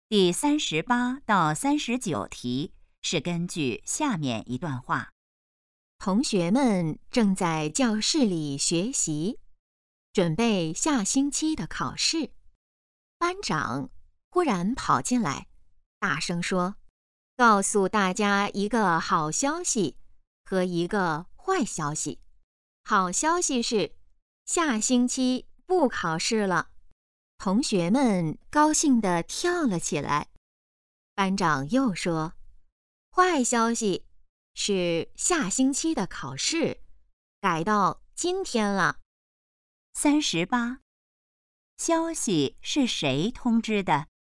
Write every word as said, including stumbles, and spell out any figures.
第三十八到三十九题是根据下面一段话。 同学们正在教室里学习，准备下星期的考试。班长忽然跑进来，大声说：“告诉大家一个好消息和一个坏消息。好消息是，下星期不考试了。”同学们高兴地跳了起来。班长又说：“坏消息是下星期的考试改到今天了。” 三十八，消息是谁通知的？